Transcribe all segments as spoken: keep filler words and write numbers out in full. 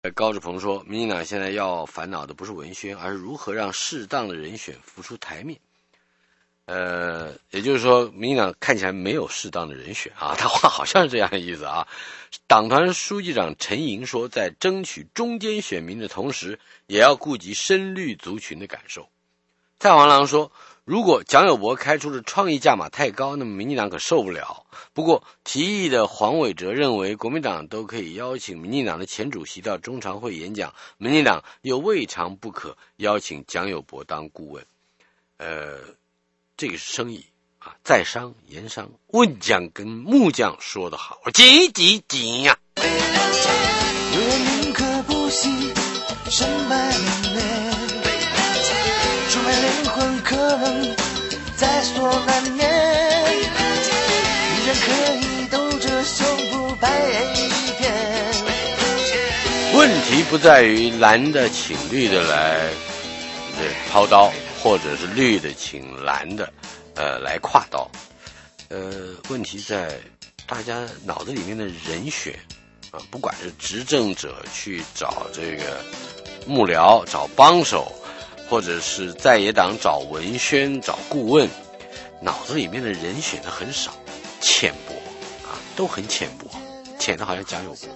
高志鹏说，民进党现在要烦恼的不是文宣，而是如何让适当的人选浮出台面。呃，也就是说，民进党看起来没有适当的人选啊，他话好像是这样的意思啊。党团书记长陈莹说，在争取中间选民的同时，也要顾及深绿族群的感受。蔡黄郎说，如果蒋友柏开出的创意价码太高，那么民进党可受不了。不过提议的黄伟哲认为，国民党都可以邀请民进党的前主席到中常会演讲，民进党又未尝不可邀请蒋友柏当顾问。呃，这个是生意啊，在商言商。问将跟木匠说得好，急急急呀！ 有人宁可不惜身败名裂，出卖灵魂可能在所难免。女人可以抖着胸脯拍一片。 问题不在于蓝的请绿的来对抛刀，或者是绿的请蓝的呃来跨刀。呃，问题在大家脑子里面的人选啊，不管是执政者去找这个幕僚、找帮手，或者是在野党找文宣、找顾问，脑子里面的人选的很少，浅薄啊，都很浅薄，浅的好像蒋友柏。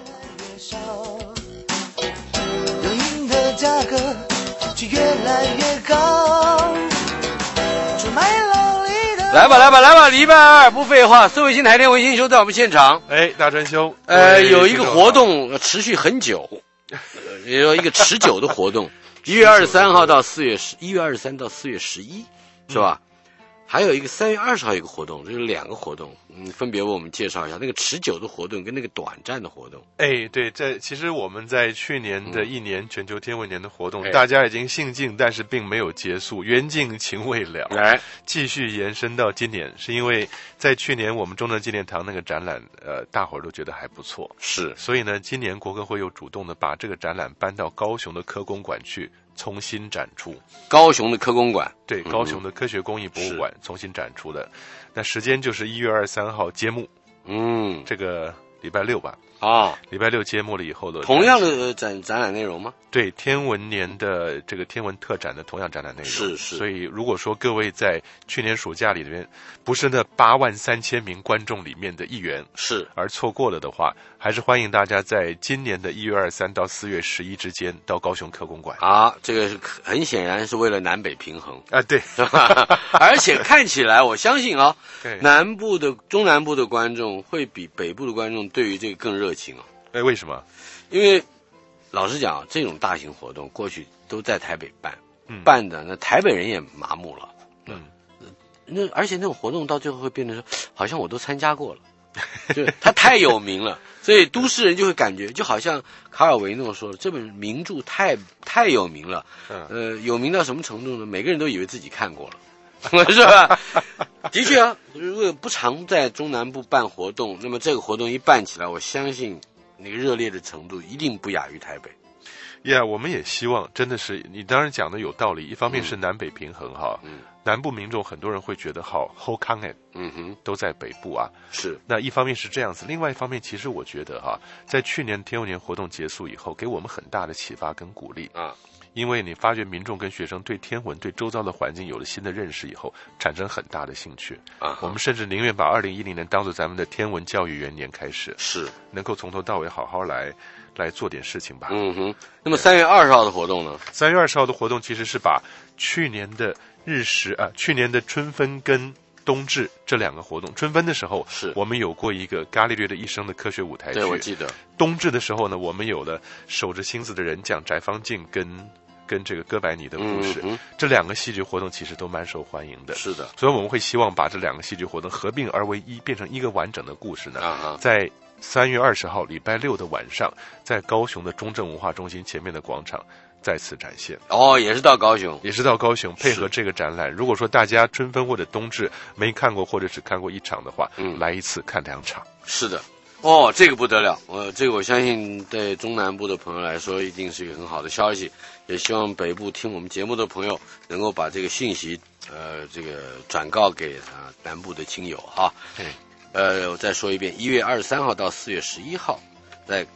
流银的价格却越来越高，出卖劳力的。 来吧来吧来吧，礼拜二不废话，四卫星台天卫星兄在我们现场。 哎，大川兄， 呃，有一个活动持续很久，也有一个持久的活动，一月二十三号到四月十，一月二十三到四月十一，是吧？还有一个三月二十号有一个活动，这是两个活动，嗯，分别为我们介绍一下那个持久的活动跟那个短暂的活动。 哎，对，这其实我们在去年的一年全球天文年的活动， 嗯、 大家已经兴尽，但是并没有结束，缘尽情未了， 来继续延伸到今年，是因为在去年我们中正纪念堂那个展览，呃，大伙儿都觉得还不错， 是， 所以呢，今年国科会又主动的把这个展览搬到高雄的科工馆去。重新展出， 高雄的科工馆， 对，高雄的科学工艺博物馆重新展出的，那时间就是一月二十三号揭幕， 嗯， 这个礼拜六吧， 啊， 礼拜六揭幕了以后的同样的展展览内容吗？ 对，天文年的这个天文特展的同样展览内容， 是是。 所以如果说各位在去年暑假里面不是那八万三千名观众里面的一员， 是而错过了的话，还是欢迎大家在今年的一月二十三到四月十一之间到高雄科工馆。 啊，这个是很显然是为了南北平衡啊，对， 而且看起来我相信啊， 对， 南部的中南部的观众会比北部的观众对于这个更热情啊。 哎，为什么？ 因为老实讲，这种大型活动过去都在台北办， 嗯、 办的那台北人也麻木了， 嗯， 那而且那种活动到最后会变成说，好像我都参加过了，就他太有名了，所以都市人就会感觉，就好像卡尔维诺说的，这本名著太太有名了，呃，有名到什么程度呢？每个人都以为自己看过了，是吧？的确啊，如果不常在中南部办活动，那么这个活动一办起来，我相信那个热烈的程度一定不亚于台北。 呀、yeah, 我们也希望真的是你当然讲的有道理，一方面是南北平衡哈， 嗯， 南部民众很多人会觉得好后康哎， 嗯哼， 都在北部啊， 是。 那一方面是这样子，另外一方面其实我觉得哈，在去年天文年活动结束以后，给我们很大的启发跟鼓励啊。 因为你发觉民众跟学生对天文、对周遭的环境有了新的认识以后，产生很大的兴趣啊。 我们甚至宁愿把二零一零年当作咱们的天文教育元年开始， 是能够从头到尾好好来来做点事情吧。 嗯哼。那么三月二十号的活动呢？ 三月二十号的活动其实是把去年的日食啊，去年的春分跟冬至这两个活动，春分的时候是我们有过一个伽利略的一生的科学舞台剧， 对，我记得。 冬至的时候呢，我们有了守着星子的人讲翟方静跟跟这个哥白尼的故事、 嗯、 这两个戏剧活动其实都蛮受欢迎的。 是的， 所以我们会希望把这两个戏剧活动合并而为一，变成一个完整的故事呢。 啊、 在三月二十号礼拜六的晚上，在高雄的中正文化中心前面的广场再次展现。 哦，也是到高雄， 也是到高雄配合这个展览。如果说大家春分或者冬至没看过，或者只看过一场的话， 嗯， 来一次看两场。 是的。哦，这个不得了！呃，这个我相信对中南部的朋友来说，一定是一个很好的消息。也希望北部听我们节目的朋友能够把这个信息，呃，这个转告给啊、呃、南部的亲友哈。 对。 呃，我再说一遍，一月二十三号到四月十一号，在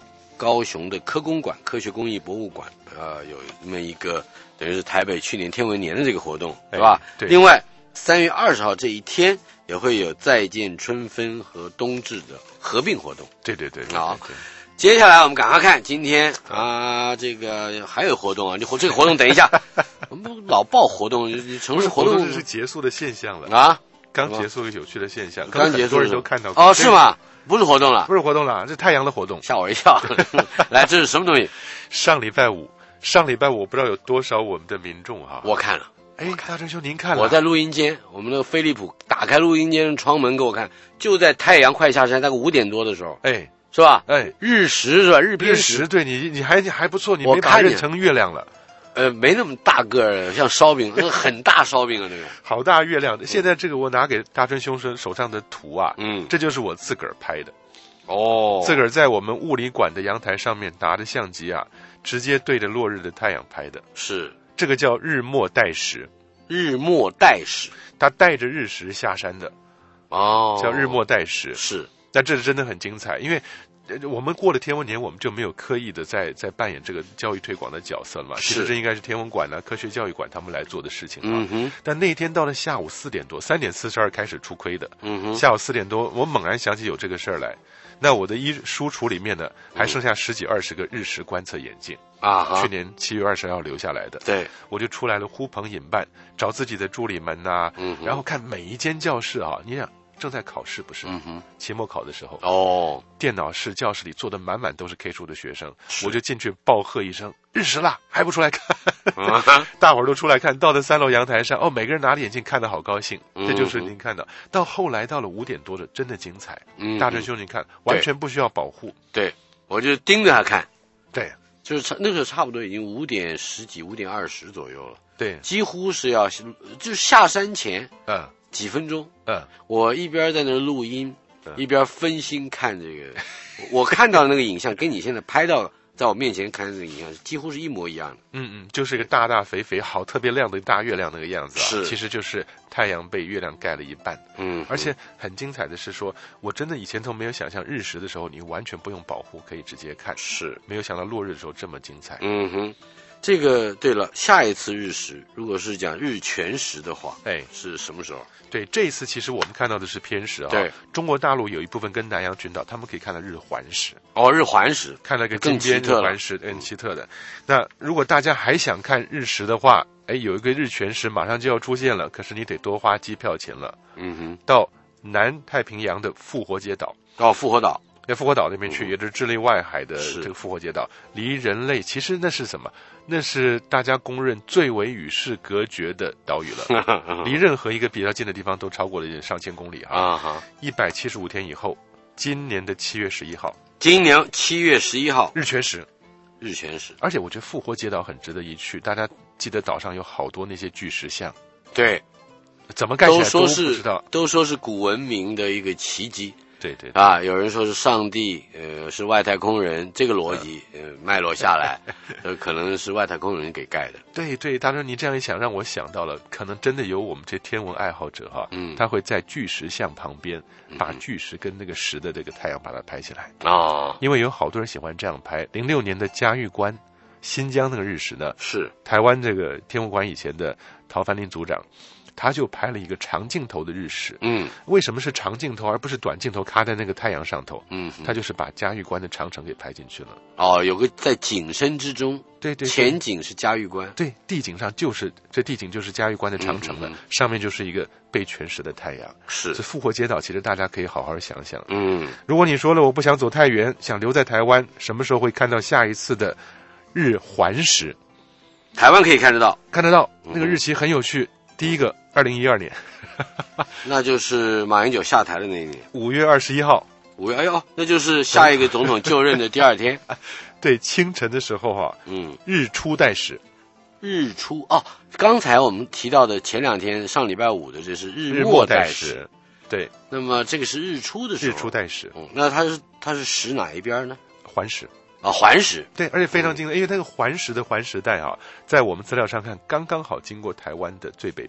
高雄的科工馆科学工艺博物馆，呃，有这么一个等于是台北去年天文年的这个活动，对吧？ 对。 另外，三月二十号这一天也会有再见春分和冬至的合并活动。 对对对， 好。接下来我们赶快看今天啊，这个还有活动啊！你这个活动等一下，我们老报活动，城市活动是结束的现象了啊， 刚结束一个有趣的现象， 刚结束， 很多人都看到哦，是吗？不是活动了， 不是活动了，这太阳的活动， 吓我一跳。来，这是什么东西？ 上礼拜五，上礼拜五我不知道有多少我们的民众哈， 我看了。 哎，大真兄，您看了？ 我在录音间，我们那个飞利浦打开录音间的窗门给我看，就在太阳快下山，大概五点多的时候， 哎。 是吧？ 哎， 日食是吧？日偏食， 日食对你你还你还不错，你没把它认成月亮了。 呃，没那么大个儿，像烧饼，那个很大烧饼啊，那个好大月亮。现在这个我拿给大春兄手上的图啊， 嗯， 这就是我自个儿拍的。 哦， 自个儿在我们物理馆的阳台上面拿着相机啊，直接对着落日的太阳拍的。 是， 这个叫日没带食。 日没带食， 它带着日食下山的。 哦， 叫日没带食。 是。 那这是真的很精彩，因为我们过了天文年，我们就没有刻意的在在扮演这个教育推广的角色了嘛。其实这应该是天文馆呢、啊、科学教育馆他们来做的事情啊。 嗯哼。 但那天到了下午四点多，三点四十二开始出亏的。 嗯哼。 下午四点多，我猛然想起有这个事儿来。那我的衣书橱里面呢，还剩下十几二十个日食观测眼镜啊， 去年七月二十号留下来的。 对， 我就出来了，呼朋引伴，找自己的助理们呐、啊嗯， 然后看每一间教室啊，你想。正在考试不是？ 嗯哼， 期末考的时候哦， 电脑室教室里坐的满满都是 K 数的学生，我就进去暴喝一声：“日食啦，还不出来看？” 嗯、 大伙儿都出来看，到了三楼阳台上，哦，每个人拿着眼镜看得好高兴。 嗯、 这就是您看到。到后来到了五点多的，真的精彩。 嗯， 大真兄，你看，完全不需要保护。 对，我就盯着他看。 对， 就是那个时候差不多已经五点十几、五点二十左右了。 对， 几乎是要就是下山前， 嗯。 几分钟， 嗯， 我一边在那录音，嗯、一边分心看这个，我看到的那个影像跟你现在拍到在我面前看的这个影像几乎是一模一样的。 嗯嗯，就是一个大大肥肥、好特别亮的大月亮那个样子啊， 是， 其实就是太阳被月亮盖了一半。 嗯， 而且很精彩的是说，我真的以前都没有想象日食的时候你完全不用保护可以直接看， 是， 没有想到落日的时候这么精彩。 嗯哼。这个对了，下一次日食，如果是讲日全食的话， 哎， 是什么时候？ 对，这一次其实我们看到的是偏食啊。 对， 中国大陆有一部分跟南洋群岛，他们可以看到日环食。 哦，日环食， 看了个金边日环食，很奇特的。那如果大家还想看日食的话，哎，有一个日全食马上就要出现了，可是你得多花机票钱了。 嗯哼， 到南太平洋的复活节岛。 到复活岛。 在复活岛那边去，也就是智利外海的这个复活节岛，离人类其实那是什么？那是大家公认最为与世隔绝的岛屿了，离任何一个比较近的地方都超过了上千公里啊！ 啊， 一百七十五天以后，今年的七月十一号， 今年七月十一号日全食， 日全食。 而且我觉得复活节岛很值得一去，大家记得岛上有好多那些巨石像， 对， 怎么盖起来都说是不知道， 都说是古文明的一个奇迹。 对对啊，有人说是上帝，呃，是外太空人，这个逻辑，呃，脉络下来，呃，可能是外太空人给盖的。 对对，大叔，你这样一想，让我想到了，可能真的有我们这天文爱好者哈， 嗯， 他会在巨石像旁边，把巨石跟那个石的这个太阳把它拍起来哦， 因为有好多人喜欢这样拍。零六年的嘉峪关，新疆那个日食呢， 是台湾这个天文馆以前的陶凡林组长。他就拍了一个长镜头的日食， 嗯， 为什么是长镜头而不是短镜头卡在那个太阳上头？ 嗯， 他就是把嘉峪关的长城给拍进去了。 哦，有个在景深之中， 对 对, 对， 前景是嘉峪关， 对，地景上就是这地景就是嘉峪关的长城了、嗯嗯，上面就是一个被全食的太阳。 是， 这复活节岛其实大家可以好好想想。 嗯， 如果你说了我不想走太远，想留在台湾，什么时候会看到下一次的日环食？ 台湾可以看得到， 看得到，那个日期很有趣。嗯、第一个，二零一二年， 那就是马英九下台的那一年， 五月二十一号。 五月，哎呦，那就是下一个总统就任的第二天。 对，清晨的时候哈、啊， 嗯， 日出带食。 日出哦，刚才我们提到的前两天上礼拜五的，这是日没带食。 对， 那么这个是日出的时候， 日出带食。 嗯，那它是它是食哪一边呢？ 环食。 啊，环食。 对，而且非常精彩、嗯，因为那个环食的环食带啊，在我们资料上看，刚刚好经过台湾的最北边。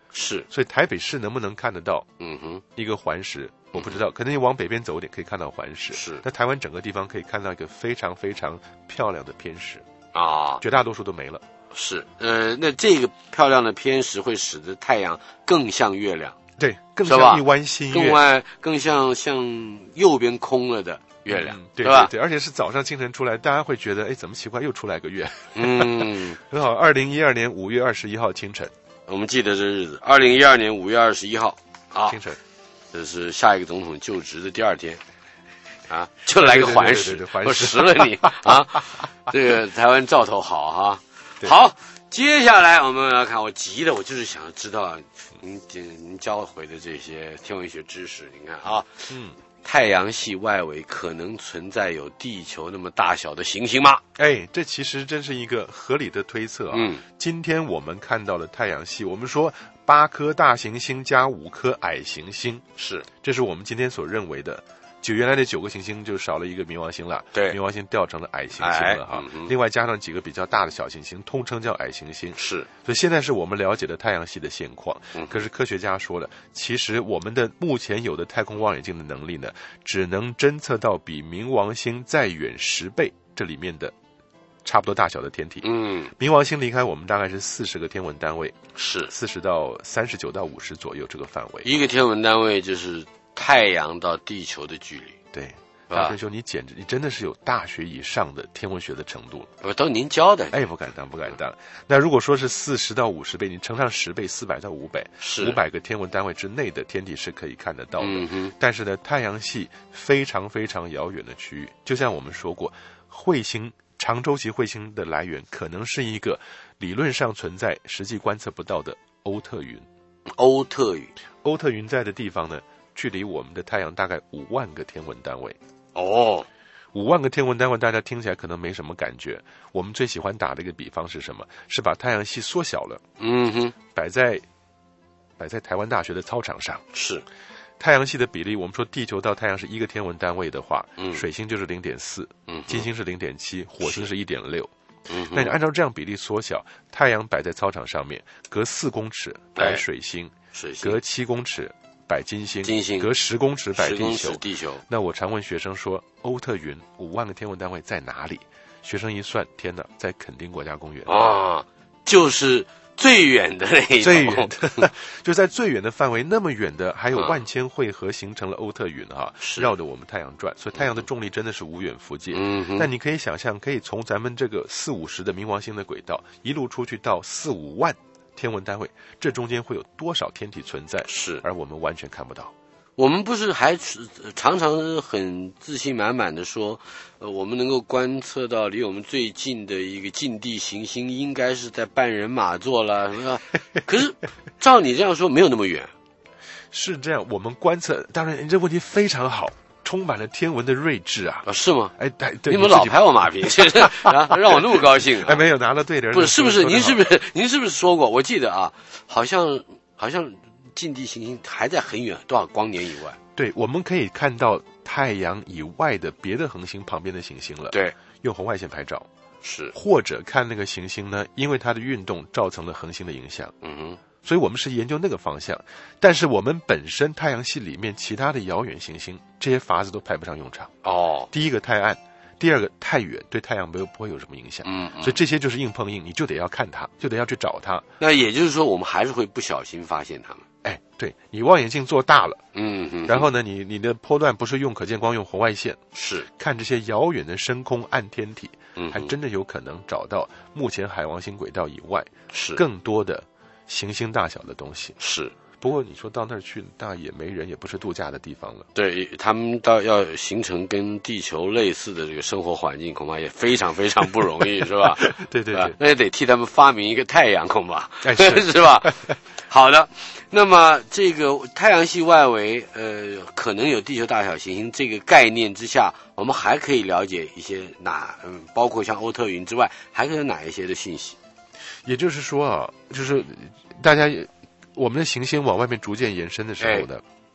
是， 所以台北市能不能看得到？ 嗯哼， 一个环食，我不知道，可能你往北边走一点可以看到环食。 是， 那台湾整个地方可以看到一个非常非常漂亮的偏食啊， 绝大多数都没了。 是，呃，那这个漂亮的偏食会使得太阳更像月亮， 对，更像一弯新月， 更弯，更像像右边空了的月亮， 嗯、对对吧？ 对，而且是早上清晨出来，大家会觉得，哎，怎么奇怪，又出来个月？ 嗯， 很好。二零一二年五月二十一号清晨， 我们记得这日子，二零一二年五月二十一号啊， 清晨， 这是下一个总统就职的第二天，啊，就来个环食，我食了你啊！这个台湾兆头好哈，好，接下来我们来看，我急的，我就是想知道您您教会的这些天文学知识，你看啊， 嗯。 太阳系外围可能存在有地球那么大小的行星吗？ 哎，这其实真是一个合理的推测啊。 嗯， 今天我们看到的太阳系，我们说八颗大行星加五颗矮行星， 是， 这是我们今天所认为的。就原来的九个行星就少了一个冥王星了， 对， 冥王星掉成了矮行星了哈。 嗯、 另外加上几个比较大的小行星，通称叫矮行星。 是， 所以现在是我们了解的太阳系的现况。 嗯、 可是科学家说了，其实我们的目前有的太空望远镜的能力呢，只能侦测到比冥王星再远十倍这里面的差不多大小的天体。 嗯， 冥王星离开我们大概是四十个天文单位， 是四十到三十九到五十左右这个范围。 一个天文单位就是太阳到地球的距离。 对。大师兄，你简直，你真的是有大学以上的天文学的程度了。都您教的。 哎，不敢当，不敢当。那如果说是四十到五十倍，你乘上十倍，四百到五百， 是五百个天文单位之内的天体是可以看得到的。 嗯哼。 但是呢，太阳系非常非常遥远的区域，就像我们说过，彗星长周期彗星的来源可能是一个理论上存在、实际观测不到的欧特云。 欧特云， 欧特云在的地方呢，距离我们的太阳大概五万个天文单位。 哦， 五万个天文单位，大家听起来可能没什么感觉。我们最喜欢打的一个比方是什么？是把太阳系缩小了， 嗯哼， 摆在摆在台湾大学的操场上。 是， 太阳系的比例，我们说地球到太阳是一个天文单位的话， 嗯， 水星就是零点四， 嗯， 金星是零点七，火星是一点六。 嗯， 那你按照这样比例缩小，太阳摆在操场上面，隔四公尺摆水星， 哎、水星隔七公尺摆金星， 金星隔十公尺摆地球。 地球。 那我常问学生说，欧特云五万个天文单位在哪里？学生一算，天哪，在垦丁国家公园啊，就是最远的那一种， 最远的，就在最远的范围，那么远的，还有万千汇合形成了欧特云哈、啊，绕着我们太阳转，所以太阳的重力真的是无远弗届。 嗯， 那你可以想象，可以从咱们这个四五十的冥王星的轨道一路出去到四五万。天文单位，这中间会有多少天体存在？ 是， 而我们完全看不到。 我们不是还常常很自信满满的说，呃，我们能够观测到离我们最近的一个近地行星，应该是在半人马座了，是吧？可是照你这样说，没有那么远。 是这样，我们观测，当然你这问题非常好。充满了天文的睿智啊！ 啊，是吗？ 哎，对， 你们老拍我马屁，啊，让我那么高兴、啊。 哎，没有拿了对联。 不是，是不是？您是不是？您是不是说过？我记得啊，好像好像近地行星还在很远，多少光年以外？ 对，我们可以看到太阳以外的别的恒星旁边的行星了。 对， 用红外线拍照是， 或者看那个行星呢，因为它的运动造成了恒星的影响。 嗯哼。 所以我们是研究那个方向，但是我们本身太阳系里面其他的遥远行星，这些法子都派不上用场。 哦， 第一个太暗，第二个太远，对太阳没有不会有什么影响。 嗯，嗯所以这些就是硬碰硬，你就得要看它，就得要去找它。 那也就是说，我们还是会不小心发现它们。 哎，对，你望远镜做大了， 嗯嗯， 然后呢，你你的波段不是用可见光，用红外线， 是看这些遥远的深空暗天体， 嗯， 还真的有可能找到目前海王星轨道以外是更多的。行星大小的东西是， 不过你说到那儿去，那也没人，也不是度假的地方了。 对他们到要形成跟地球类似的这个生活环境，恐怕也非常非常不容易，是吧？ 对对对， 那也得替他们发明一个太阳，恐怕、 哎、是, 是吧？好的，那么这个太阳系外围，呃，可能有地球大小行星这个概念之下，我们还可以了解一些哪，嗯，包括像欧特云之外，还可以有哪一些的信息？ 也就是说啊，就是大家我们的行星往外面逐渐延伸的时候呢，哎、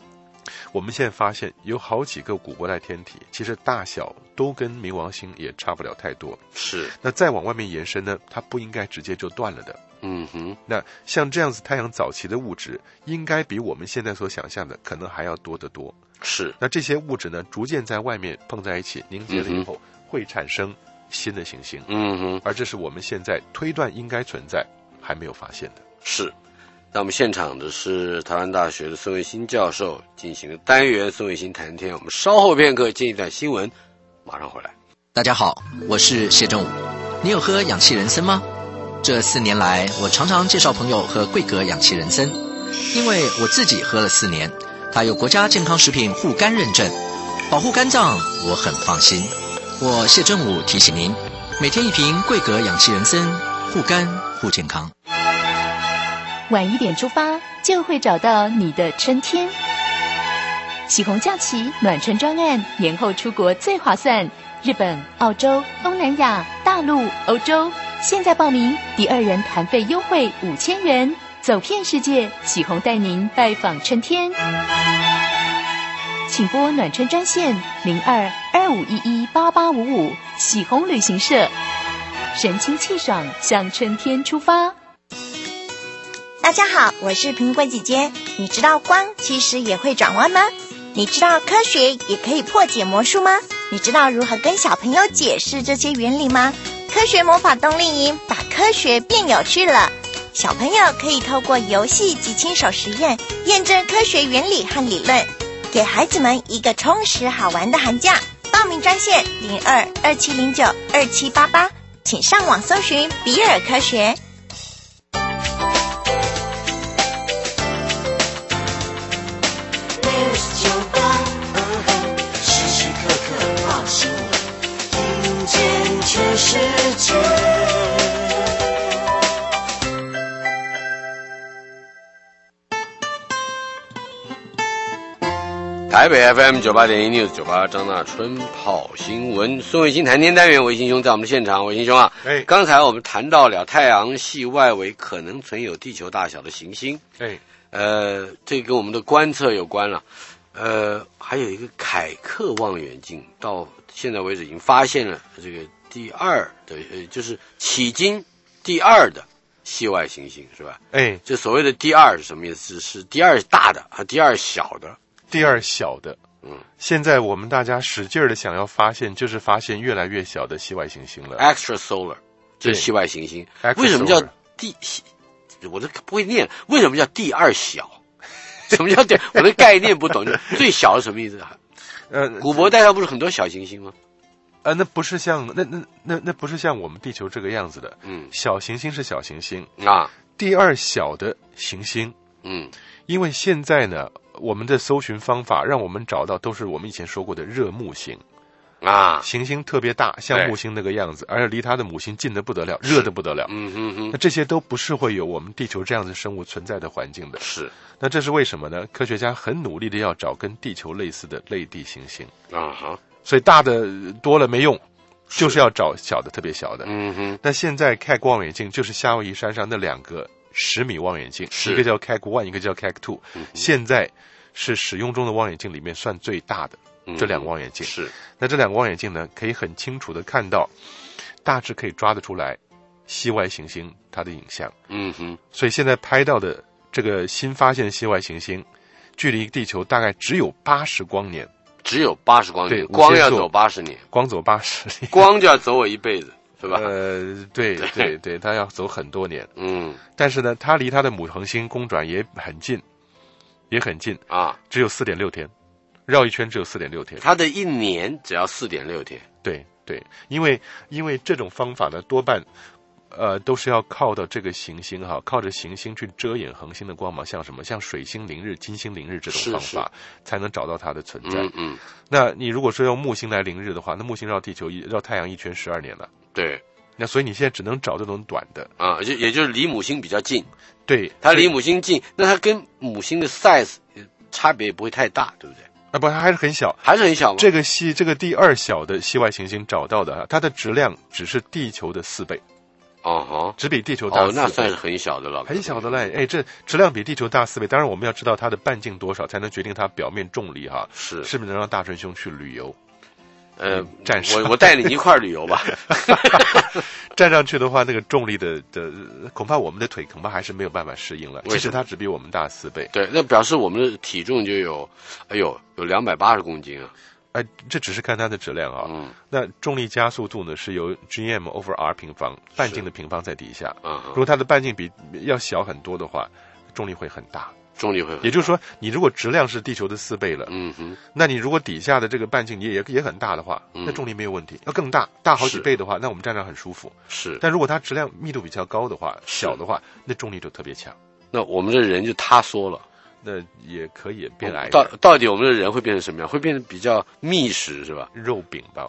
我们现在发现有好几个古波带天体，其实大小都跟冥王星也差不了太多。 是， 那再往外面延伸呢，它不应该直接就断了的。 嗯哼， 那像这样子太阳早期的物质，应该比我们现在所想象的可能还要多得多。 是， 那这些物质呢，逐渐在外面碰在一起，凝结了以后，嗯、会产生新的行星。 嗯哼， 而这是我们现在推断应该存在，还没有发现的。 是。那我们现场的是台湾大学的孙卫星教授进行的单元孙卫星谈天。我们稍后片刻进一段新闻，马上回来。 大家好，我是谢正武。你有喝氧气人参吗？这四年来，我常常介绍朋友喝桂格氧气人参，因为我自己喝了四年，它有国家健康食品护肝认证，保护肝脏，我很放心。我谢正武提醒您，每天一瓶桂格氧气人参，护肝护健康。 晚一点出发，就会找到你的春天。喜红假期暖春专案，年后出国最划算。日本、澳洲、东南亚、大陆、欧洲，现在报名，第二人团费优惠五千元，走遍世界，喜红带您拜访春天。请拨暖春专线零二二五一一八八五五，喜红旅行社，神清气爽向春天出发。 大家好，我是苹果姐姐。你知道光其实也会转弯吗？你知道科学也可以破解魔术吗？你知道如何跟小朋友解释这些原理吗？科学魔法冬令营把科学变有趣了，小朋友可以透过游戏及亲手实验验证科学原理和理论，给孩子们一个充实好玩的寒假。报名专线零二二七零九二七八八，请上网搜寻比尔科学。 全世界。 台北 F M 九八点一 News 九八张大春跑新闻，孙卫星谈天单元，卫星兄在我们的现场。卫星兄啊， 哎， 刚才我们谈到了太阳系外围可能存有地球大小的行星， 哎， 呃，这跟我们的观测有关了。呃，还有一个凯克望远镜，到现在为止已经发现了这个第二的，呃，就是迄今第二的系外行星，是吧？ 哎， 这所谓的第二是什么意思？是第二大的和第二小的？ 第二小的。嗯，现在我们大家使劲的想要发现，就是发现越来越小的系外行星了。 Extra solar 就是系外行星。为什么叫第？我都不会念，为什么叫第二小？什么叫第？我的概念不懂。最小是什么意思？呃，古柏带上不是很多小行星吗？ 呃，那不是像那那那那不是像我们地球这个样子的。嗯，小行星是小行星啊。第二小的行星，嗯，因为现在呢，我们的搜寻方法让我们找到都是我们以前说过的热木星啊，行星特别大，像木星那个样子，而且离它的母星近得不得了，热得不得了。嗯嗯嗯。那这些都不是会有我们地球这样的生物存在的环境的。是。那这是为什么呢？科学家很努力的要找跟地球类似的类地行星啊哈。所以大的多了没用，就是要找小的特别小的。嗯哼。那现在 Keck 望远镜就是夏威夷山上那两个十米望远镜，一个叫 Keck One， 一个叫 Keck Two，嗯。现在是使用中的望远镜里面算最大的。这两个望远镜是，那这两个望远镜呢，可以很清楚的看到，大致可以抓得出来系外行星它的影像。嗯哼，所以现在拍到的这个新发现的系外行星，距离地球大概只有八十光年， 只有八十光年，光要走八十年， 光走八十年， 光就要走我一辈子，是吧？ 呃，对对对，它要走很多年。嗯，但是呢，它离它的母恒星公转也很近，也很近啊，只有四点六天。绕一圈只有四点六天， 它的一年只要四点六天。 对对，因为因为这种方法呢，多半呃都是要靠到这个行星哈，靠着行星去遮掩恒星的光芒，像什么像水星凌日、金星凌日这种方法，才能找到它的存在。嗯嗯。那你如果说用木星来凌日的话，那木星绕地球一绕太阳一圈十二年了。 对。 那所以你现在只能找这种短的啊，就也就是离母星比较近。 对， 它离母星近，那它跟母星的 size 差别也不会太大，对不对？ 啊不，它还是很小， 还是很小吗？ 这个系这个第二小的系外行星找到的，它的质量只是地球的四倍， 哦哈， 只比地球大四倍。 哦，那算是很小的了， 很小的嘞。哎，这质量比地球大四倍。当然，我们要知道它的半径多少，才能决定它表面重力哈。 是， 是不是能让大春兄去旅游？ 呃， 站上我我带你一块儿旅游吧。 站上去的话，那个重力的的，恐怕我们的腿恐怕还是没有办法适应了。其实它只比我们大四倍。 对，那表示我们的体重就有，哎呦，有两百八十公斤啊。 哎，这只是看它的质量啊。 嗯。 那重力加速度呢，是由 G m over r 平方，半径的平方在底下。 嗯。 如果它的半径比要小很多的话，重力会很大。 重力会很大， 也就是说，你如果质量是地球的四倍了， 嗯哼， 那你如果底下的这个半径也也也很大的话， 嗯、 那重力没有问题。要更大，大好几倍的话，那我们站上很舒服。 是， 但如果它质量密度比较高的话，小的话，那重力就特别强。 那我们这人就塌缩了。 那也可以变矮。 到到底我们的人会变成什么样？会变得比较密实是吧？ 肉饼吧。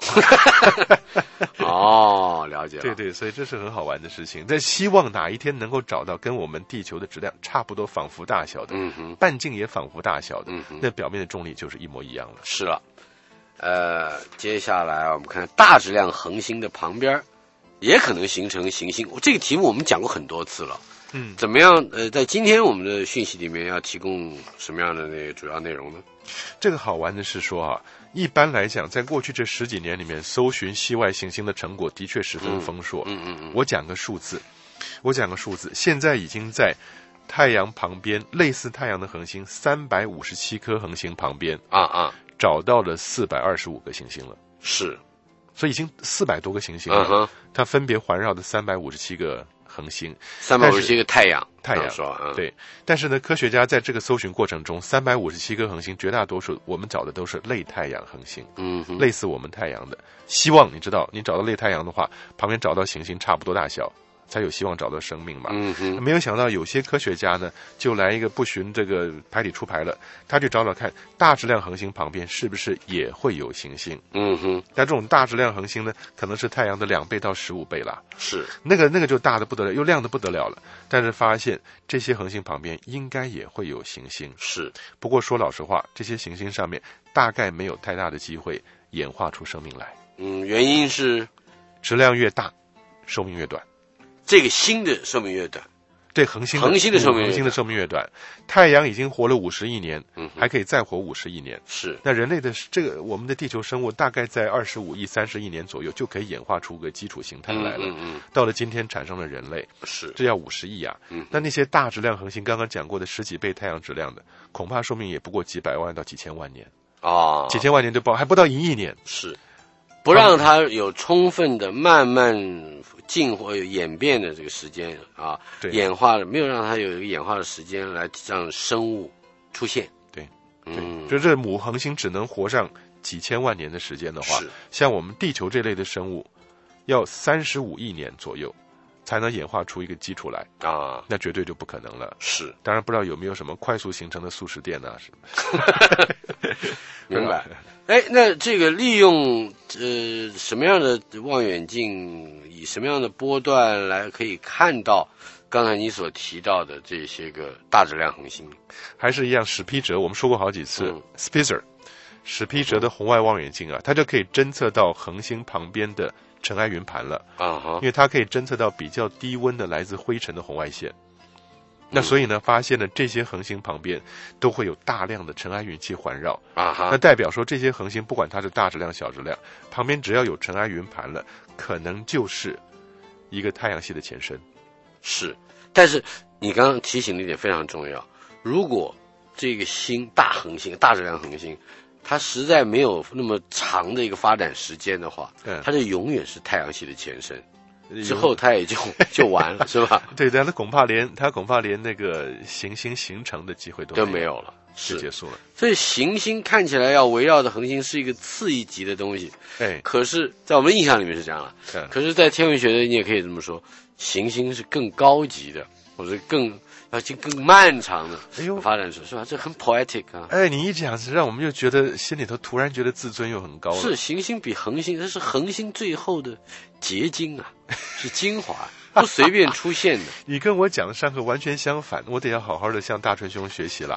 哦，了解了。 对对，所以这是很好玩的事情。但希望哪一天能够找到跟我们地球的质量差不多、仿佛大小的， 嗯哼， 半径也仿佛大小的， 嗯哼， 那表面的重力就是一模一样了。 是了，呃，接下来我们看大质量恒星的旁边也可能形成行星。这个题目我们讲过很多次了。 嗯， 怎么样？呃，在今天我们的讯息里面要提供什么样的那个主要内容呢？ 这个好玩的是说啊，一般来讲，在过去这十几年里面，搜寻系外行星的成果的确十分丰硕。 嗯嗯嗯。 我讲个数字，我讲个数字，现在已经在太阳旁边类似太阳的恒星三百五十七颗恒星旁边啊啊， 找到了四百二十五个行星了。 是， 所以已经四百多个行星了。 嗯、 它分别环绕的三百五十七个恒星， 三百五十七个太阳， 太阳说、嗯， 对。但是呢，科学家在这个搜寻过程中，三百五十七颗恒星，绝大多数我们找的都是类太阳恒星， 嗯， 类似我们太阳的。希望你知道，你找到类太阳的话，旁边找到行星差不多大小，才有希望找到生命嘛。 嗯哼。 没有想到有些科学家呢，就来一个不循这个牌理出牌了，他去找找看大质量恒星旁边是不是也会有行星。 嗯哼。 但这种大质量恒星呢，可能是太阳的两倍到十五倍啦。 是。 那个那个就大的不得了，又亮的不得了了。但是发现这些恒星旁边应该也会有行星。 是。 不过说老实话，这些行星上面大概没有太大的机会演化出生命来。 嗯，原因是质量越大，寿命越短。 这个星的寿命越短， 对恒星恒星的寿命恒星的寿命越短。太阳已经活了五十亿年， 嗯， 还可以再活五十亿年。 是。 那人类的这个我们的地球生物大概在二十五亿、三十亿年左右就可以演化出个基础形态来了。 嗯嗯嗯。 到了今天产生了人类， 是， 这要五十亿啊。 嗯。 那那些大质量恒星，刚刚讲过的十几倍太阳质量的，恐怕寿命也不过几百万到几千万年。 哦。 几千万年就不还不到一亿年。 是。不让它有充分的慢慢进或演变的这个时间啊， 对， 演化的没有让它有一个演化的时间来让生物出现。 对， 嗯， 就这母恒星只能活上几千万年的时间的话，像我们地球这类的生物，要三十五亿年左右才能演化出一个基础来啊， 那绝对就不可能了。 是， 当然不知道有没有什么快速形成的素食店啊什么。 明白。哎，那这个利用呃什么样的望远镜，以什么样的波段来可以看到刚才你所提到的这些个大质量恒星？ 还是一样，史皮哲我们说过好几次、嗯、，Spitzer， 史皮哲的红外望远镜啊，它就可以侦测到恒星旁边的尘埃云盘了啊，因为它可以侦测到比较低温的来自灰尘的红外线。那所以呢，发现了这些恒星旁边都会有大量的尘埃云气环绕啊哈， 那代表说这些恒星不管它是大质量小质量，旁边只要有尘埃云盘了，可能就是一个太阳系的前身。 是，但是你刚刚提醒的一点非常重要，如果这个星大恒星、大质量恒星，它实在没有那么长的一个发展时间的话， 嗯， 它就永远是太阳系的前身。之后它也就就完了，是吧？ 对，但它恐怕连它恐怕连那个行星形成的机会都都没有了， 就结束了。 所以行星看起来要围绕的恒星是一个次一级的东西， 哎， 可是，在我们印象里面是这样了。 嗯， 可是，在天文学的你也可以这么说，行星是更高级的，或者更要经更漫长的发展史，是吧？这很 poetic 啊。 哎，你一讲，让我们就觉得心里头突然觉得自尊又很高了。 是行星比恒星，它是恒星最后的结晶啊，是精华，不随便出现的。 你跟我讲的上课完全相反，我得要好好的向大春兄学习了。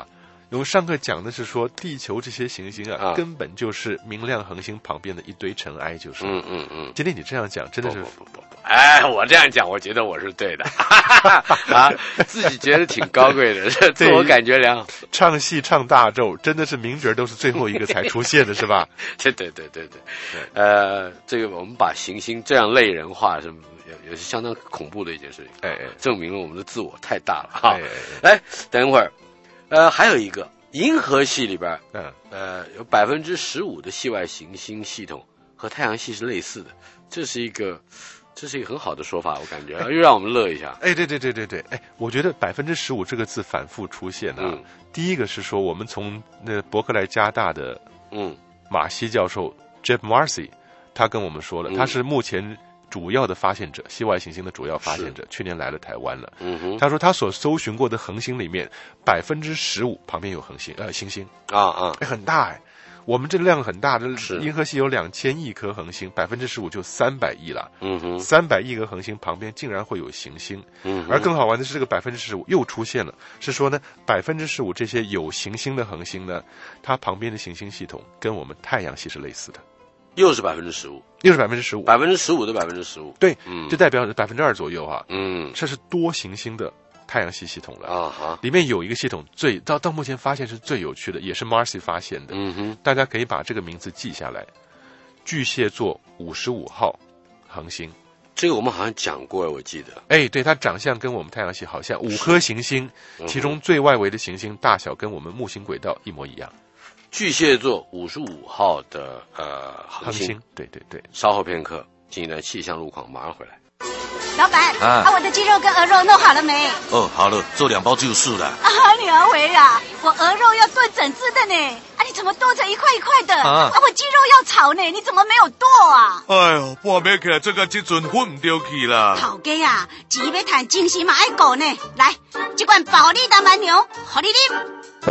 我们上课讲的是说，地球这些行星啊， 啊根本就是明亮恒星旁边的一堆尘埃，就是。 嗯嗯嗯。 今天你这样讲，真的是不不不不，哎，我这样讲，我觉得我是对的，啊，自己觉得挺高贵的，自我感觉良好。 唱戏唱大咒，真的是名角都是最后一个才出现的，是吧？ 对对对对对，呃，这个我们把行星这样类人化是也也是相当恐怖的一件事情， 哎哎， 证明了我们的自我太大了哈。 哎哎哎，等一会儿，呃，还有一个银河系里边， 嗯呃，有百分之十五的系外行星系统和太阳系是类似的，这是一个。这是一个很好的说法，我感觉又让我们乐一下。 哎，对对对对对，哎，我觉得百分之十五这个字反复出现啊。 嗯、 第一个是说，我们从那伯克莱加大的嗯马西教授 Jeff Marcy， 他跟我们说了， 嗯、 他是目前主要的发现者，系外行星的主要发现者，去年来了台湾了。 嗯哼， 他说他所搜寻过的恒星里面，百分之十五旁边有恒星，呃，行星啊啊， 哎，很大哎。我们这量很大，这是银河系有两千亿颗恒星，百分之十五就三百亿了。 嗯哼， 三百亿个恒星旁边竟然会有行星。 嗯， 而更好玩的是，这个百分之十五又出现了，是说呢，百分之十五这些有行星的恒星呢，它旁边的行星系统跟我们太阳系是类似的， 又是百分之十五， 又是百分之十五， 百分之十五的百分之十五， 对， 嗯， 就代表百分之二左右啊。 嗯， 这是多行星的太阳系系统了啊哈， 里面有一个系统最到到目前发现是最有趣的，也是 Marcy 发现的。 嗯哼， 大家可以把这个名字记下来，巨蟹座五十五号恒星。 这个我们好像讲过，我记得。 哎，对，它长相跟我们太阳系好像，五颗行星，其中最外围的行星大小跟我们木星轨道一模一样。 巨蟹座五十五号的呃恒星， 恒星，对对对。 稍后片刻，进一段气象路况，马上回来。 老板， 啊啊，我的鸡肉跟鹅肉弄好了没？ 哦，好了，做两包就是了。 啊，你阿伟呀，我鹅肉要炖整只的呢，啊，你怎么剁成一块一块的？ 啊我鸡肉要炒呢，你怎么没有剁啊？ 哎呦，半夜起来这个这阵混唔掉去啦。 头家啊，钱要赚精神嘛爱顾呢。来，这罐保利达蛮牛，好你啉。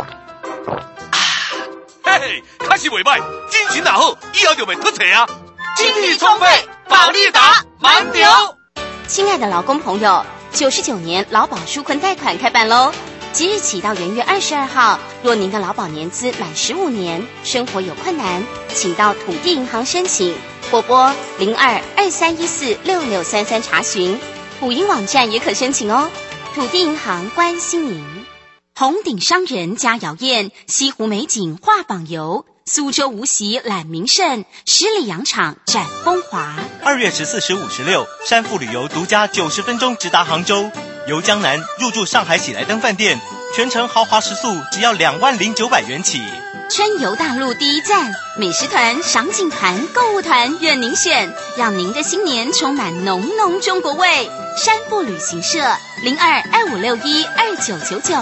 嘿嘿，开始袂歹，精神哪好，以后就袂脱车啊。 精力充沛，保利达蛮牛。亲爱的劳工朋友，九十九年劳保纾困贷款开办喽！即日起到元月二十二号，若您的劳保年资满十五年，生活有困难，请到土地银行申请，或拨零二二三一四六六三三查询。普银网站也可申请哦。土地银行关心您。红顶商人佳肴宴，西湖美景画舫游。苏州无锡揽名胜，十里洋场展风华。 二月十四、十五、十六，山富旅游独家九十分钟直达杭州，游江南入住上海喜来登饭店，全程豪华食宿只要两万零九百元起。 春游大陆第一站，美食团、赏景团、购物团任您选，让您的新年充满浓浓中国味。山富旅行社零二二五六一二九九九。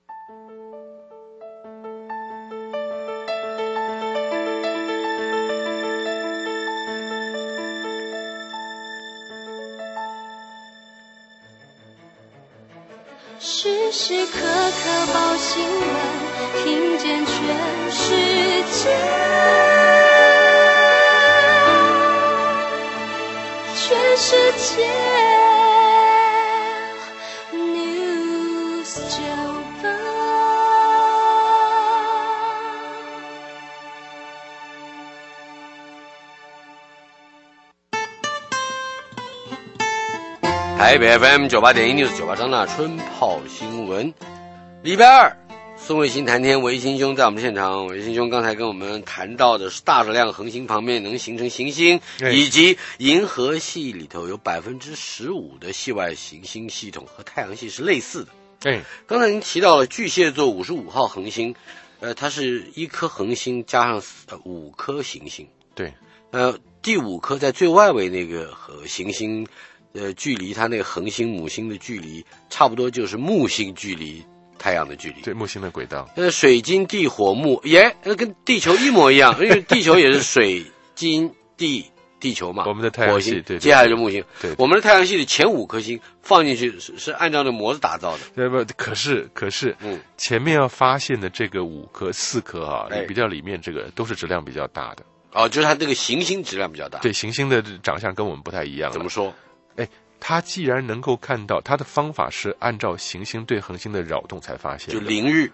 时时刻刻报新闻，听见全世界，全世界 News 九八。 台北 F M 九八点一 News 九八张大春泡新闻，礼拜二，宋卫星谈天，维新兄在我们现场。维新兄刚才跟我们谈到的是大质量恒星旁边能形成行星，以及银河系里头有百分之十五的系外行星系统和太阳系是类似的。 对， 刚才您提到了巨蟹座五十五号恒星，呃，它是一颗恒星加上呃五颗行星。 对， 呃，第五颗在最外围那个呃行星。呃，距离它那个恒星母星的距离，差不多就是木星距离太阳的距离。 对，木星的轨道。 呃，水金地火木，耶，呃，跟地球一模一样，因为地球也是水金地地球嘛。 我们的太阳系， 火星， 对， 接下来就木星。 对， 我们的太阳系的前五颗星放进去是是按照那模子打造的。 对不？可是可是， 嗯， 前面要发现的这个五颗、四颗啊， 哎、 比较里面这个都是质量比较大的。 哦，就是它这个行星质量比较大。 对，行星的长相跟我们不太一样。 怎么说？ 哎。他既然能够看到，他的方法是按照行星对恒星的扰动才发现的， 就凌日，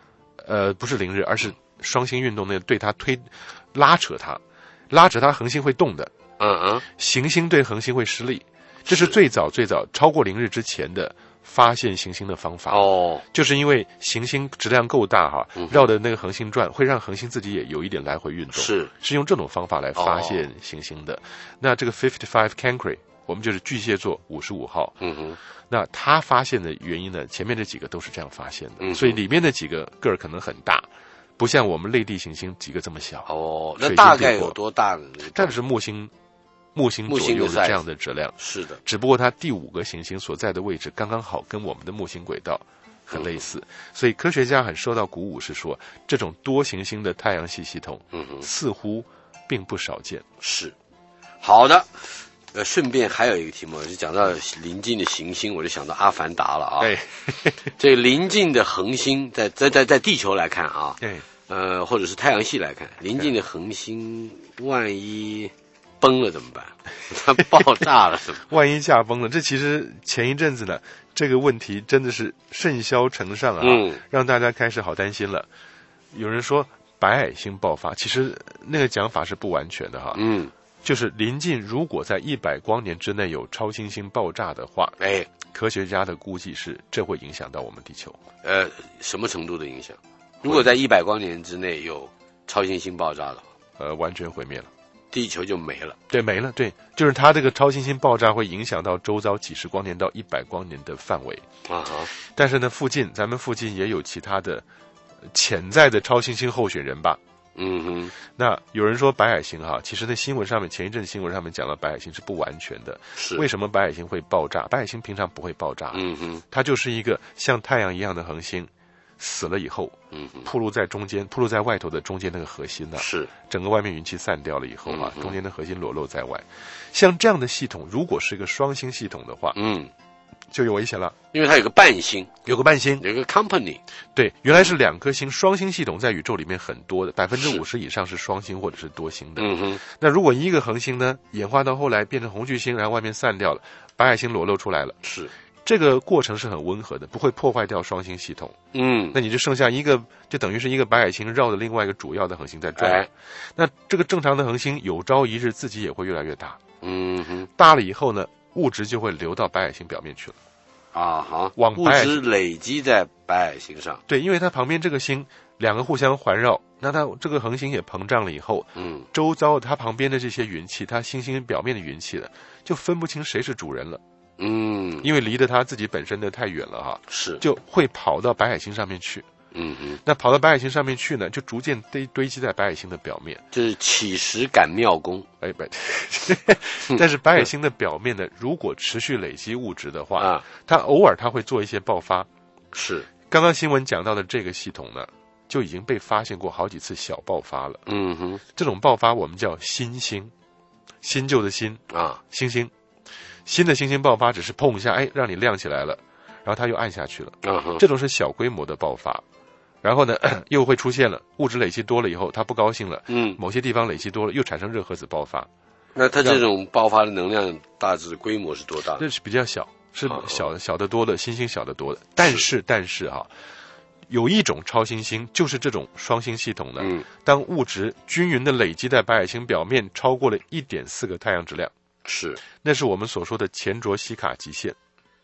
呃，不是凌日，而是双星运动那个对它推拉扯它，拉扯它恒星会动的。 嗯嗯， 行星对恒星会施力，这是最早最早超过凌日之前的发现行星的方法。 哦， 就是因为行星质量够大哈， 嗯、 绕的那个恒星转，会让恒星自己也有一点来回运动。 是是用这种方法来发现行星的。哦、那这个 fifty-five Cancri， 我们就是巨蟹座五十五号。 嗯哼， 那他发现的原因呢？前面这几个都是这样发现的， 嗯、 所以里面的几个个儿可能很大。不像我们类地行星几个这么小。 哦，那大概有多大呢？ 但是木星。木星左右是这样的质量， 是的。 只不过它第五个行星所在的位置刚刚好跟我们的木星轨道很类似，嗯、所以科学家很受到鼓舞，是说这种多行星的太阳系系统，嗯哼，似乎并不少见。 是，好的。呃，顺便还有一个题目，就讲到邻近的行星，我就想到阿凡达了啊。 对， 这邻近的恒星，在在在在地球来看啊， 对， 呃，或者是太阳系来看，邻近的恒星万一崩了怎么办？它爆炸了怎么办？ 万一驾崩了，这其实前一阵子呢，这个问题真的是甚嚣尘上啊， 嗯， 让大家开始好担心了。有人说白矮星爆发，其实那个讲法是不完全的哈， 嗯， 就是临近如果在一百光年之内有超新星爆炸的话， 哎， 科学家的估计是这会影响到我们地球。 呃，什么程度的影响？如果在一百光年之内有超新星爆炸的话， 呃，完全毁灭了。 地球就没了， 对，没了，对，就是它这个超新星爆炸会影响到周遭几十光年到一百光年的范围啊哈。 但是呢，附近咱们附近也有其他的潜在的超新星候选人吧。 嗯哼。 那有人说白矮星哈，其实那新闻上面前一阵新闻上面讲了白矮星是不完全的。 是。 为什么白矮星会爆炸？白矮星平常不会爆炸。 嗯哼。 它就是一个像太阳一样的恒星。死了以后， 嗯， 暴露在中间，暴露在外头的中间那个核心呢、啊， 是整个外面云气散掉了以后啊， 嗯、 中间的核心裸露在外。像这样的系统，如果是一个双星系统的话， 嗯， 就有危险了， 因为它有个伴星， 有个伴星， 有个 company。 对，原来是两颗星，双星系统在宇宙里面很多的，百分之五十以上是双星或者是多星的。 嗯哼。 那如果一个恒星呢，演化到后来变成红巨星，然后外面散掉了，白矮星裸露出来了， 是。 这个过程是很温和的，不会破坏掉双星系统。 嗯， 那你就剩下一个，就等于是一个白矮星绕着另外一个主要的恒星在转。 哎、 那这个正常的恒星有朝一日自己也会越来越大。 嗯哼， 大了以后呢，物质就会流到白矮星表面去了。 啊哈， 往物质累积在白矮星上。 对，因为它旁边这个星两个互相环绕，那它这个恒星也膨胀了以后， 嗯， 周遭它旁边的这些云气，它星星表面的云气呢，就分不清谁是主人了。 嗯， 因为离得它自己本身的太远了哈， 是就会跑到白矮星上面去。 嗯哼， 那跑到白矮星上面去呢，就逐渐堆堆积在白矮星的表面， 就是起始赶妙功。 哎，不，但是白矮星的表面呢，如果持续累积物质的话， 啊， 它偶尔它会做一些爆发。 是， 刚刚新闻讲到的这个系统呢，就已经被发现过好几次小爆发了。 嗯哼， 这种爆发我们叫新星，新旧的新啊， 星星。新的星星爆发只是碰一下，哎，让你亮起来了，然后它又暗下去了。 Uh-huh. 这种是小规模的爆发，然后呢又会出现了物质累积多了以后，它不高兴了， 嗯， 某些地方累积多了，又产生热核子爆发。 那它这种爆发的能量大致规模是多大？ 这是比较小，是小、 uh-huh. 小得多的，星星小得多的。但是但是哈、啊，有一种超新星，就是这种双星系统呢， 嗯， 当物质均匀的累积在白矮星表面超过了 一点四 个太阳质量。 是， 那是我们所说的钱卓西卡极限。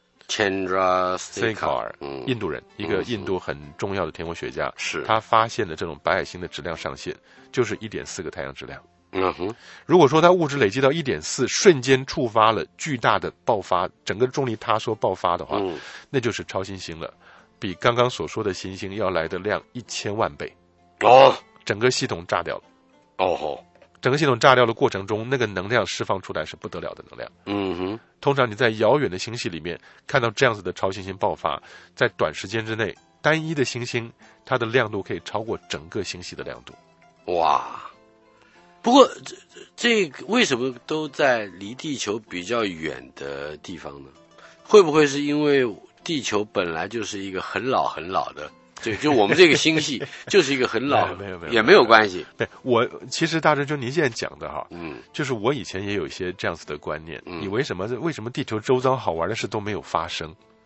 Chandra Sekhar， 嗯， 印度人，一个印度很重要的天文学家， 是他发现的这种白矮星的质量上限就是 一点四 个太阳质量。 嗯哼， 如果说它物质累积到 一点四， 瞬间触发了巨大的爆发，整个重力塌缩爆发的话， 嗯， 那就是超新星了，比刚刚所说的新星要来的亮一千万倍。 哦， 整个系统炸掉了。 哦吼。 整个系统炸掉的过程中，那个能量释放出来是不得了的能量。 嗯哼， 通常你在遥远的星系里面看到这样子的超新星爆发，在短时间之内，单一的星星它的亮度可以超过整个星系的亮度。 哇！不过这这为什么都在离地球比较远的地方呢？会不会是因为地球本来就是一个很老很老的？对，就我们这个星系就是一个很老， 没有没有， 也没有关系。 对，我其实大致就您现在讲的哈， 嗯， 就是我以前也有一些这样子的观念， 嗯， 以为什么为什么地球周遭好玩的事都没有发生？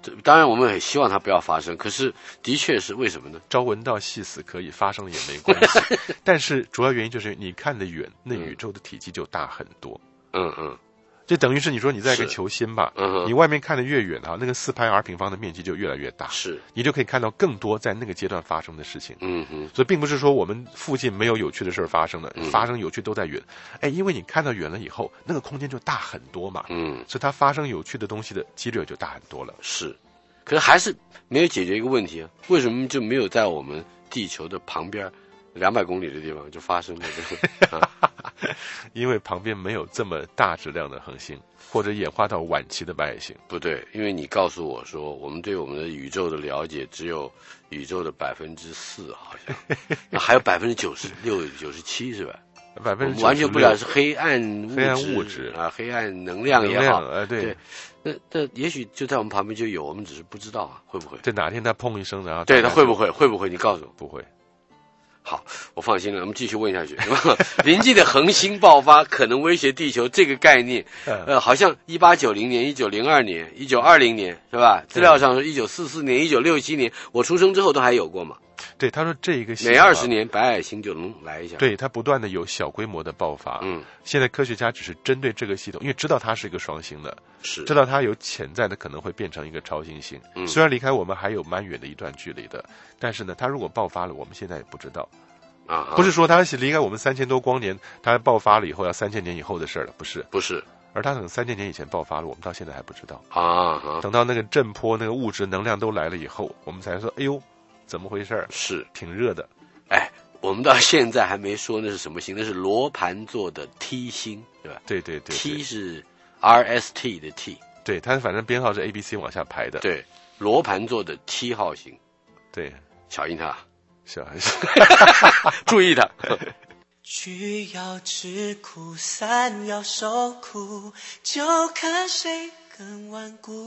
当然我们很希望它不要发生，可是的确是为什么呢？ 朝闻道夕死可以，发生了也没关系。但是主要原因就是你看得远，那宇宙的体积就大很多。 嗯嗯。 这等于是你说你在一个球心吧， 嗯， 你外面看得越远啊，那个四拍 r 平方的面积就越来越大， 是， 你就可以看到更多在那个阶段发生的事情。 嗯哼， 所以并不是说我们附近没有有趣的事儿发生的， 嗯、 发生有趣都在远，哎，因为你看到远了以后，那个空间就大很多嘛， 嗯， 所以它发生有趣的东西的几率就大很多了。 是，可是还是没有解决一个问题啊，为什么就没有在我们地球的旁边两百公里的地方就发生了这个？啊因为旁边没有这么大质量的恒星，或者演化到晚期的白矮星。 不对，因为你告诉我说，我们对我们的宇宙的了解只有宇宙的百分之四，好像，那还有百分之九十六、九十七是吧？ 百分之完全不了是黑暗物质、 黑暗物质啊，黑暗能量也好， 呃，对。 对那那也许就在我们旁边就有，我们只是不知道啊，会不会？ 这哪天它砰一声，然后对它会不会？会不会？你告诉我， 不会。 好，我放心了。我们继续问下去。临近的恒星爆发可能威胁地球这个概念，呃，好像一八九零年、一九零二年、一九二零年是吧？资料上说一九四四年、一九六七年，我出生之后都还有过嘛。 对，他说这一个每二十年白矮星就能来一下。 对，它不断的有小规模的爆发。 嗯， 现在科学家只是针对这个系统，因为知道它是一个双星的， 是知道它有潜在的可能会变成一个超新星。 嗯， 虽然离开我们还有蛮远的一段距离的，但是呢，它如果爆发了，我们现在也不知道。 啊， 不是说它是离开我们三千多光年，它爆发了以后要三千年以后的事了，不是， 不是， 而它等三千年以前爆发了，我们到现在还不知道啊。 等到那个震波、那个物质能量都来了以后，我们才说，哎呦，怎么回事？ 是挺热的。 哎，我们到现在还没说那是什么星，那是罗盘座的 T 星，对吧？ 对对 对, ，T 对是 R S T 的 T， 对，它反正编号是 A B C 往下排的。 对，罗盘座的 T 号星， 对， 小心它。 小孩子， 注意它。 居要吃苦，散要受苦，就看谁更顽固。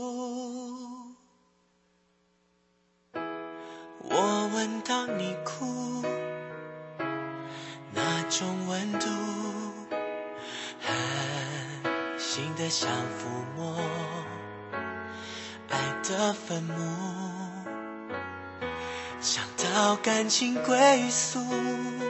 我闻到你哭，那种温度，狠心的想抚摸爱的坟墓。想到感情归宿，